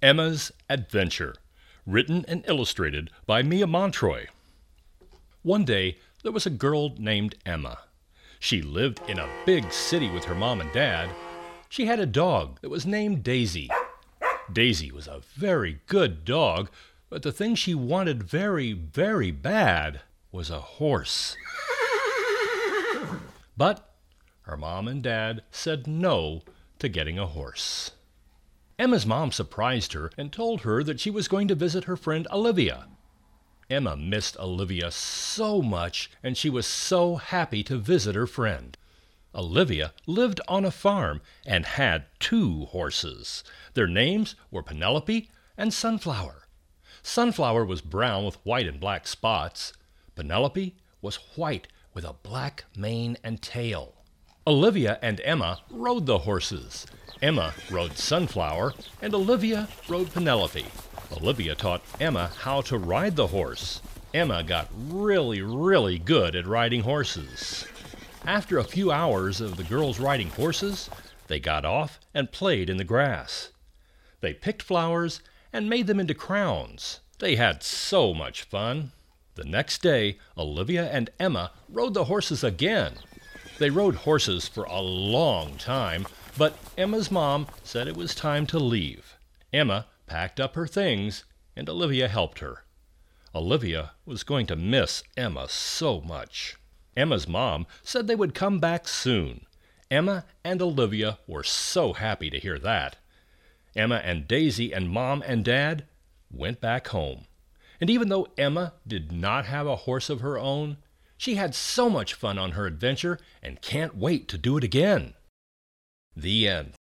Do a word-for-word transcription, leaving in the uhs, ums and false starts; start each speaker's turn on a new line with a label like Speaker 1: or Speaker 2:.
Speaker 1: Emma's Adventure, written and illustrated by Mia Montroy. One day, there was a girl named Emma. She lived in a big city with her mom and dad. She had a dog that was named Daisy. Daisy was a very good dog, but the thing she wanted very, very bad was a horse. But her mom and dad said no to getting a horse. Emma's mom surprised her and told her that she was going to visit her friend Olivia. Emma missed Olivia so much, and she was so happy to visit her friend. Olivia lived on a farm and had two horses. Their names were Penelope and Sunflower. Sunflower was brown with white and black spots. Penelope was white with a black mane and tail. Olivia and Emma rode the horses. Emma rode Sunflower, and Olivia rode Penelope. Olivia taught Emma how to ride the horse. Emma got really, really good at riding horses. After a few hours of the girls riding horses, they got off and played in the grass. They picked flowers and made them into crowns. They had so much fun. The next day, Olivia and Emma rode the horses again. They rode horses for a long time, but Emma's mom said it was time to leave. Emma packed up her things, and Olivia helped her. Olivia was going to miss Emma so much. Emma's mom said they would come back soon. Emma and Olivia were so happy to hear that. Emma and Daisy and Mom and Dad went back home. And even though Emma did not have a horse of her own, she had so much fun on her adventure and can't wait to do it again. The end.